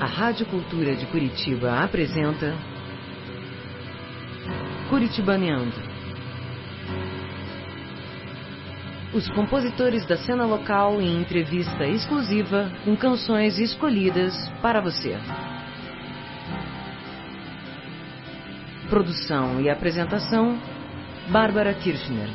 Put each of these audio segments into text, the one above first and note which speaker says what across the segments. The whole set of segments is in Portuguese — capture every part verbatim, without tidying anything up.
Speaker 1: A Rádio Cultura de Curitiba apresenta Curitibaneando. Os compositores da cena local em entrevista exclusiva com canções escolhidas para você. Produção e apresentação, Bárbara Kirchner.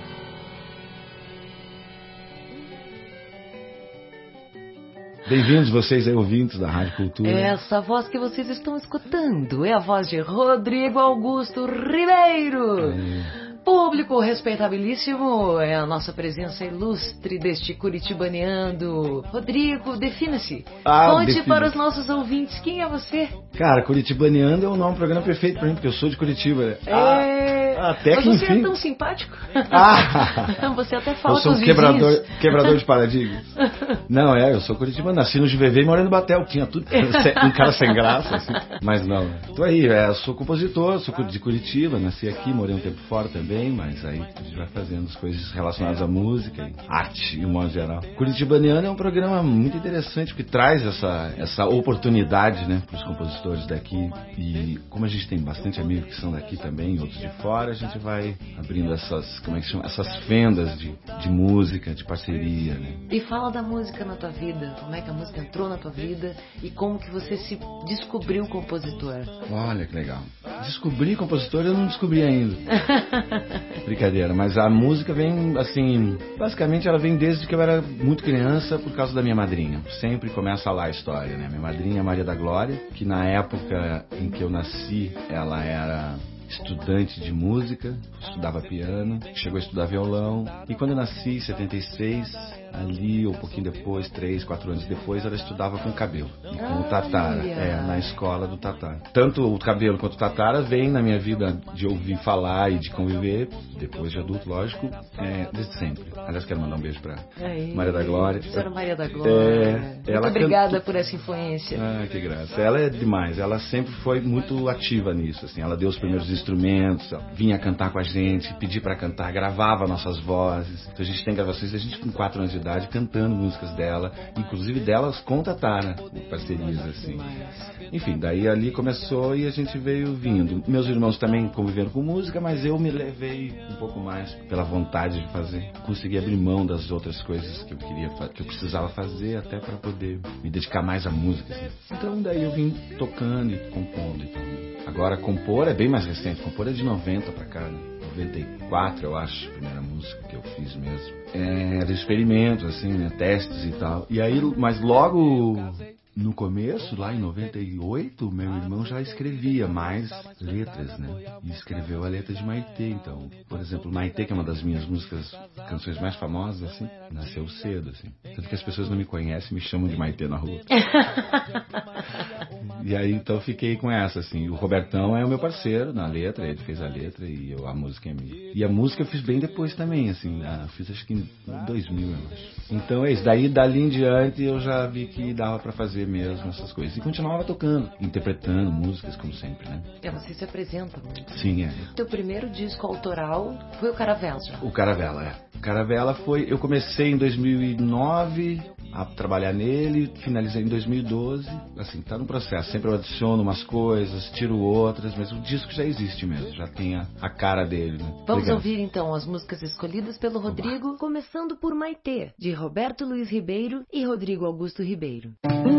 Speaker 2: Bem-vindos vocês aí, ouvintes da Rádio Cultura.
Speaker 1: Essa voz que vocês estão escutando é a voz de Rodrigo Augusto Ribeiro. É. Público respeitabilíssimo, é a nossa presença ilustre deste Curitibaneando. Rodrigo, defina-se. Ah, Conte defina. Para os nossos ouvintes, quem é você?
Speaker 2: Cara, Curitibaneando é um nome, um programa perfeito pra mim, porque eu sou de Curitiba.
Speaker 1: É...
Speaker 2: Ah, até
Speaker 1: Mas
Speaker 2: que
Speaker 1: você
Speaker 2: enfim.
Speaker 1: É tão simpático.
Speaker 2: Ah.
Speaker 1: Você até fala
Speaker 2: eu sou
Speaker 1: com os
Speaker 2: um quebrador,
Speaker 1: vizinhos.
Speaker 2: quebrador de paradigmas. Não, é, eu sou Curitibano, nasci no G V V e morei no Batel, tinha tudo, um cara sem graça, assim. Mas não, tô aí, é, eu sou compositor, sou de Curitiba, nasci aqui, morei um tempo fora também, mas aí a gente vai fazendo as coisas relacionadas à música e arte, de um modo geral. Curitibaneando é um programa muito interessante, porque traz essa, essa oportunidade, né, para os compositores daqui, e como a gente tem bastante amigos que são daqui também, outros de fora, a gente vai abrindo essas, como é que chama, essas fendas de, de música, de parceria, né.
Speaker 1: E fala da música na tua vida, como é que a música entrou na tua vida e como que você se descobriu compositor.
Speaker 2: Olha que legal. Descobrir compositor eu não descobri ainda. Brincadeira, mas a música vem assim, basicamente ela vem desde que eu era muito criança por causa da minha madrinha. Sempre começa lá a história, né? Minha madrinha Maria da Glória, que na época em que eu nasci, ela era estudante de música, estudava piano, chegou a estudar violão, e quando eu nasci, em setenta e seis, ali, ou um pouquinho depois, três, quatro anos depois, ela estudava com cabelo, com o Tatara, é, na escola do Tatara. Tanto o cabelo quanto o Tatara vem na minha vida de ouvir falar e de conviver, depois de adulto, lógico, é, desde sempre. Aliás, quero mandar um beijo pra Aí, Maria da Glória.
Speaker 1: Professora Maria da Glória.
Speaker 2: É,
Speaker 1: muito
Speaker 2: ela
Speaker 1: obrigada
Speaker 2: cantou...
Speaker 1: por essa influência.
Speaker 2: Ah, que graça. Ela é demais, ela sempre foi muito ativa nisso, assim, ela deu os primeiros instrumentos, vinha cantar com a gente, pedir pra cantar, gravava nossas vozes. Então a gente tem gravações, a gente com quatro anos de idade, cantando músicas dela, inclusive delas com Tatara, parcerias assim. Enfim, daí ali começou e a gente veio vindo. Meus irmãos também conviveram com música, mas eu me levei um pouco mais pela vontade de fazer. Consegui abrir mão das outras coisas que eu queria, que eu precisava fazer, até para poder me dedicar mais à música. Assim. Então daí eu vim tocando e compondo. Então. Agora compor é bem mais recente, compor é de noventa pra cá, né? noventa e quatro, eu acho, a primeira música que eu fiz mesmo. É, era experimentos, assim, né? Testes e tal. E aí, mas logo no começo, lá em noventa e oito, meu irmão já escrevia mais letras, né? E escreveu a letra de Maitê, então. Por exemplo, Maitê, que é uma das minhas músicas, canções mais famosas, assim, nasceu cedo, assim. Tanto que as pessoas não me conhecem, me chamam de Maitê na rua. E aí, então, eu fiquei com essa, assim. O Robertão é o meu parceiro na letra, ele fez a letra e eu, a música é minha. E a música eu fiz bem depois também, assim. Ah, fiz acho que em dois mil, eu acho. Então é isso. Daí, dali em diante, eu já vi que dava pra fazer mesmo essas coisas. E continuava tocando, interpretando músicas, como sempre, né?
Speaker 1: É, você se apresenta muito.
Speaker 2: Sim, é.
Speaker 1: Teu primeiro disco autoral foi o Caravela, já?
Speaker 2: O Caravela, é. O Caravela foi... Eu comecei em dois mil e nove a trabalhar nele, finalizei em dois mil e doze. Assim, tá no processo. Sempre eu adiciono umas coisas, tiro outras, mas o disco já existe mesmo, já tem a, a cara dele, né?
Speaker 1: Vamos
Speaker 2: Obrigado.
Speaker 1: Ouvir, então, as músicas escolhidas pelo Rodrigo, começando por Maitê, de Roberto Luiz Ribeiro e Rodrigo Augusto Ribeiro.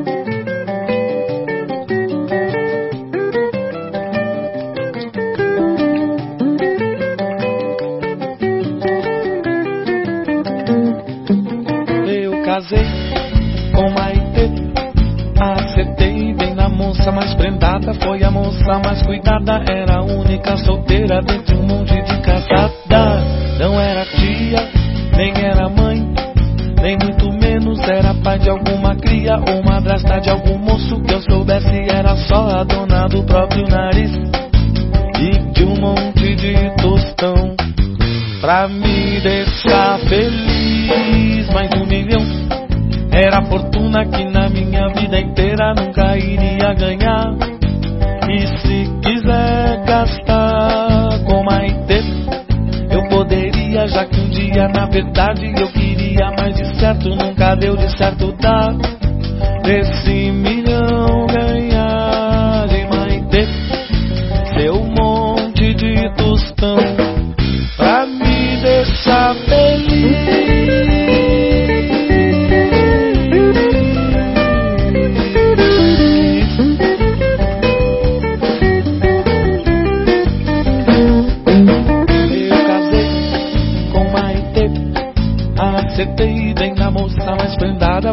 Speaker 3: Eu casei com Maitê, acertei bem na moça mais prendada, foi a moça mais cuidada, era a única solteira dentre um monte de casada. Não era tia, nem era mãe, nem muito menos era pai de alguma cria ou madrasta de algum moço que eu soubesse, era só a dona do próprio nariz e de um monte de tostão pra me deixar feliz. Mais de um milhão era a fortuna que na minha vida inteira nunca iria ganhar. E se quiser gastar com Maitê, eu poderia, já que um dia na verdade eu queria, mas de certo nunca deu de certo dar. Desse milhão ganhar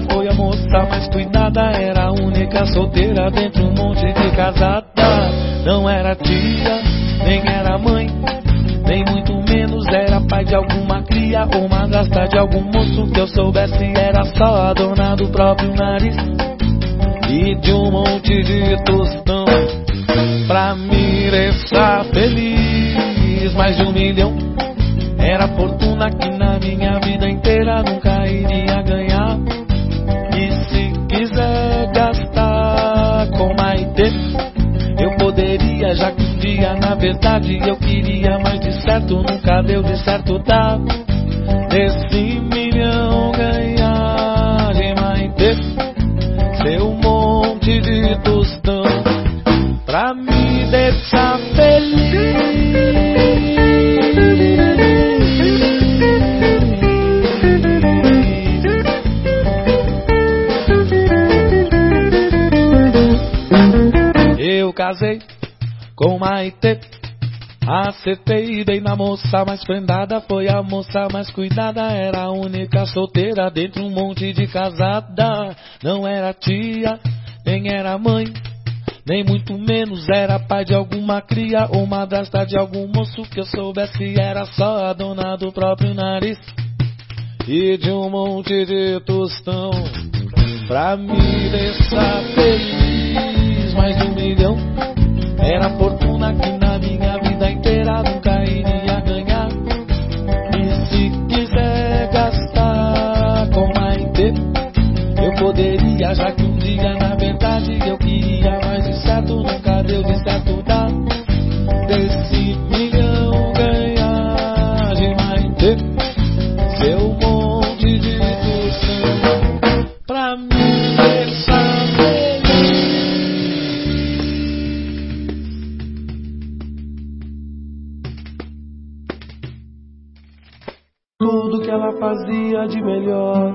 Speaker 3: foi a moça mais cuidada, era a única solteira dentre um monte de casada. Não era tia, nem era mãe, nem muito menos era pai de alguma cria ou madrasta de algum moço que eu soubesse. Era só a dona do próprio nariz e de um monte de tostão. Pra me deixar feliz, mais de um milhão era a fortuna que na minha vida inteira nunca iria ganhar. E se quiser gastar com Maitê, eu poderia, já que um dia na verdade eu queria, mas de certo nunca deu de certo dar. Desse milhão ganhar de Maitê, seu monte de tostão. Pra me deixar feliz, eu casei com Maitê, acertei bem na moça mais prendada, foi a moça mais cuidada, era a única solteira dentre um monte de casada. Não era tia, nem era mãe, nem muito menos era pai de alguma cria ou madrasta de algum moço que eu soubesse. Era só a dona do próprio nariz e de um monte de tostão. Pra me deixar feliz, mais de um milhão era a fortuna que na minha vida inteira nunca iria ganhar. E se quiser gastar com Maitê, eu poderia, já que um dia na verdade eu queria, mas de certo nunca deu de certo dar. Desse milhão ganhar de Maitê, seu monte de tostão. Pra me deixar feliz. Tudo que ela fazia de melhor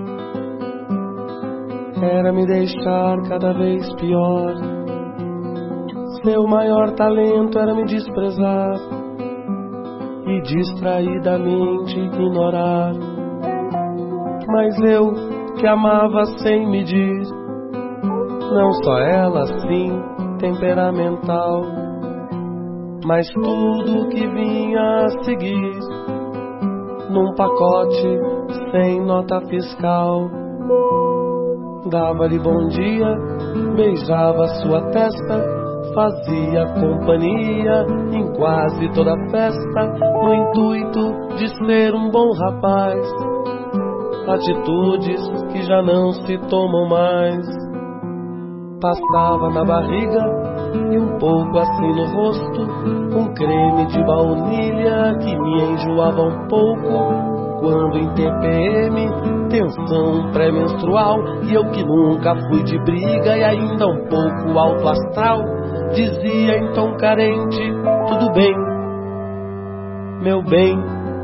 Speaker 3: era me deixar cada vez pior. Seu maior talento era me desprezar e distraidamente ignorar. Mas eu, que amava sem medir, não só ela assim, temperamental, mas tudo que vinha a seguir num pacote sem nota fiscal. Dava-lhe bom dia, beijava sua testa, fazia companhia em quase toda festa, no intuito de ser um bom rapaz. Atitudes que já não se tomam mais. Passava na barriga e um pouco assim no rosto um creme de baunilha que me enjoava um pouco. Quando em T P M, tensão pré-menstrual, e eu que nunca fui de briga e ainda um pouco alto astral, dizia então carente: tudo bem, meu bem,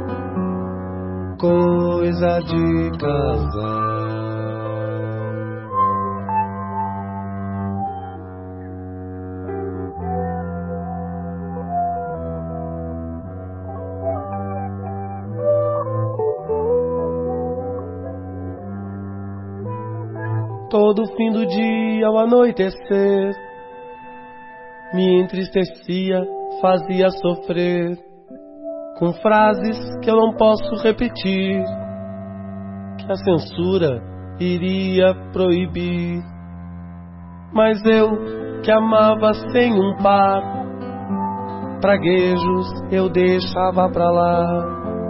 Speaker 3: coisa de casar. Todo fim do dia ao anoitecer me entristecia, fazia sofrer com frases que eu não posso repetir, que a censura iria proibir. Mas eu, que amava sem um par, praguejos eu deixava pra lá.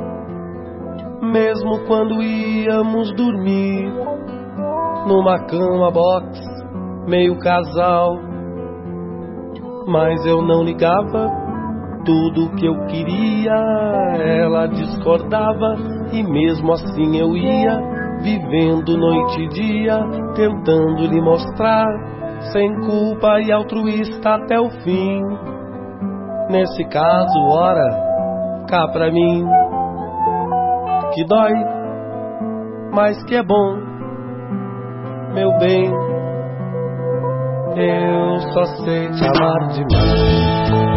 Speaker 3: Mesmo quando íamos dormir numa cama box, meio casal, mas eu não ligava. Tudo o que eu queria, ela discordava, e mesmo assim eu ia, vivendo noite e dia, tentando lhe mostrar, sem culpa e altruísta até o fim. Nesse caso, ora, cá pra mim, que dói, mas que é bom, meu bem, eu só sei te amar demais.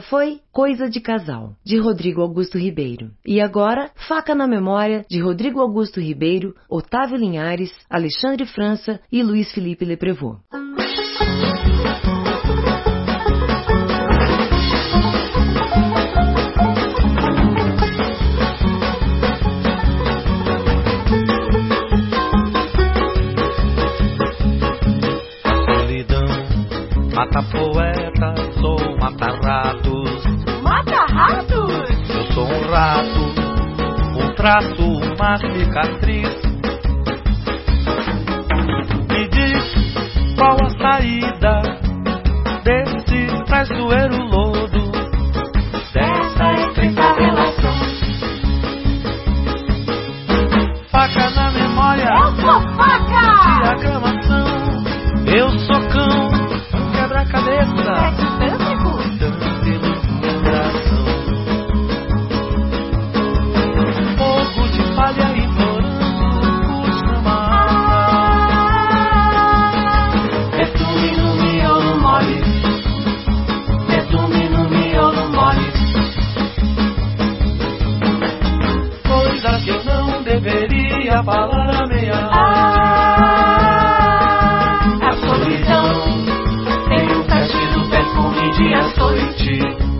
Speaker 1: foi Coisa de Casal, de Rodrigo Augusto Ribeiro. E agora, Faca na Memória, de Rodrigo Augusto Ribeiro, Otávio Linhares, Alexandre França e Luiz Felipe Leprevaux.
Speaker 3: Mata poetas ou mata ratos?
Speaker 4: Mata ratos?
Speaker 3: Eu sou um rato, um traço, uma cicatriz. Me diz qual a saída desse traiçoeiro lodo, dessa estreita relação. Faca na memória,
Speaker 4: eu sou faca!
Speaker 3: Diagramação, eu sou cão. Quebra-cabeça, dando iluminação, fogo de palha implorando por chamar. Betume no miolo mole, betume no miolo mole, coisas que eu não deveria falar a meia
Speaker 4: ah, a solidão de açoite.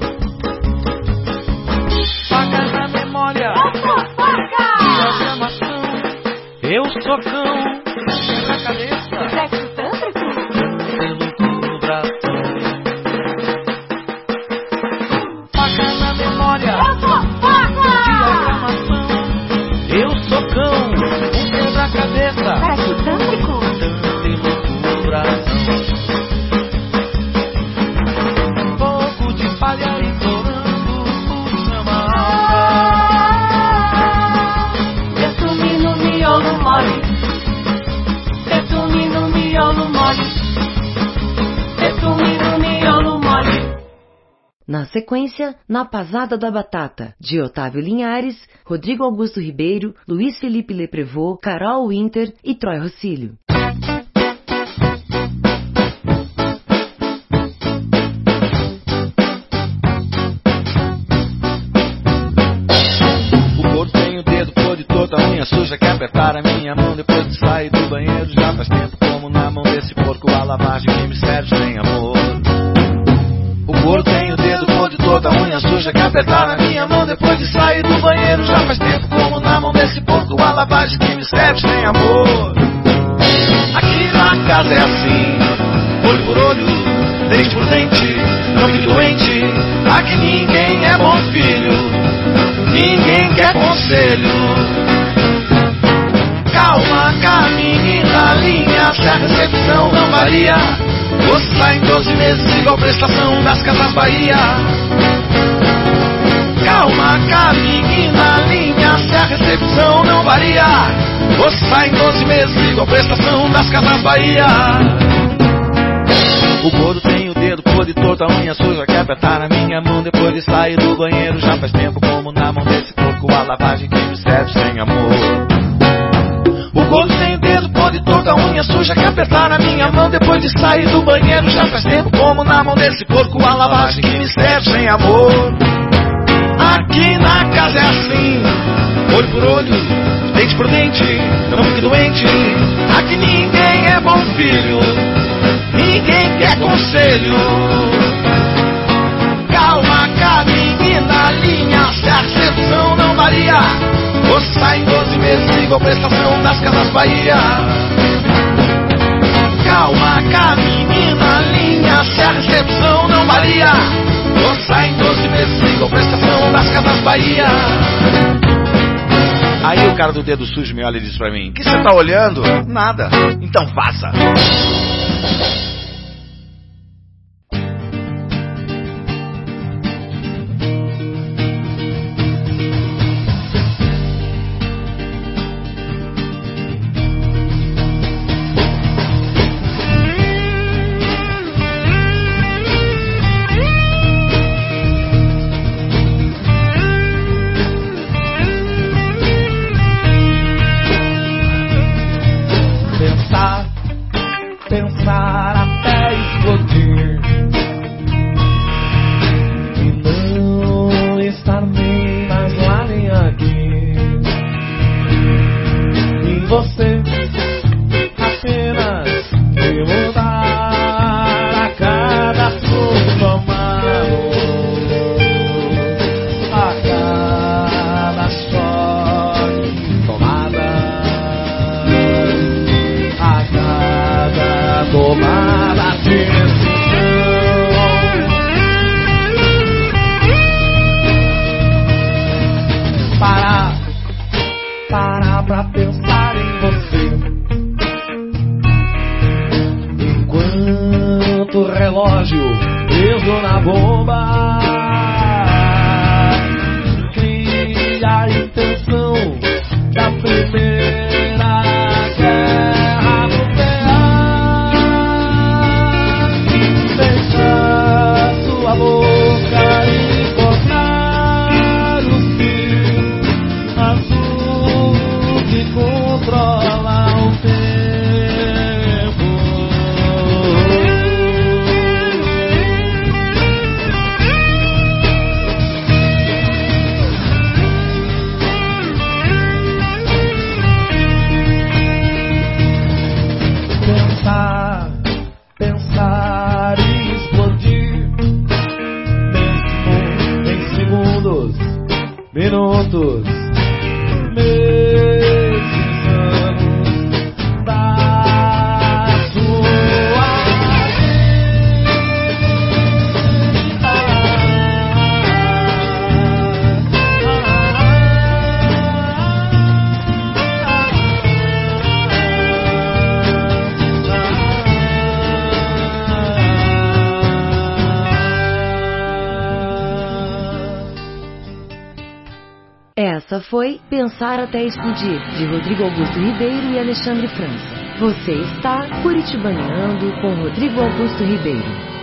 Speaker 3: Faca na memória,
Speaker 4: eu sou faca!
Speaker 3: Diagramação, eu sou cão. Na cabeça,
Speaker 4: sexo tântrico,
Speaker 3: elucubração. Faca na memória,
Speaker 4: eu sou faca!
Speaker 3: Diagramação, eu sou cão. Um quebra-cabeça,
Speaker 4: sexo tântrico,
Speaker 3: elucubração.
Speaker 1: Na sequência, Na Pasada da Batata, de Otávio Linhares, Rodrigo Augusto Ribeiro, Luiz Felipe Leprevaux, Carol Winter e Troy Rossílio.
Speaker 3: O corpo tem o dedo podre, toda a unha suja, quer apertar a minha mão depois de sair do banheiro. Já faz tempo como na mão desse porco a lavagem que me serve sem amor. O gordo tem o dedo podre, toda a unha suja, quer apertar na minha mão depois de sair do banheiro. Já faz tempo como na mão desse porco a lavagem que me serve sem amor. Aqui na casa é assim, olho por olho, dente por dente, não fique doente. Aqui ninguém é bom filho, ninguém quer conselho. Calma, caminhe na linha, se a recepção não varia, você sai em doze meses igual prestação das Casas Bahia. Calma, caminhe na linha, se a recepção não varia, você sai em doze meses igual prestação das Casas Bahia. O gordo tem o dedo podre, toda a unha suja, quer apertar na minha mão depois de sair do banheiro. Já faz tempo como na mão desse porco a lavagem que me serve sem amor. O gordo tem o dedo podre, toda a unha suja, quer apertar na minha mão depois de sair do banheiro. Já faz tempo como na mão desse porco a lavagem que me serve sem amor. Aqui na casa é assim, olho por olho, dente por dente, não fique doente. Aqui ninguém é bom filho, ninguém quer conselho. Calma, caminhe na linha, se a recepção não varia, você sai em doze meses igual prestação das Casas Bahia. Calma, caminhe na linha, se a recepção não varia, você sai em doze meses igual prestação das Casas Bahia. Aí o cara do dedo sujo me olha e diz pra mim: que você tá olhando? Nada. Então vaza. Pensar minutos, meses, anos da sua
Speaker 1: Essa foi Pensar Até Explodir, de Rodrigo Augusto Ribeiro e Alexandre França. Você está curitibaneando com Rodrigo Augusto Ribeiro.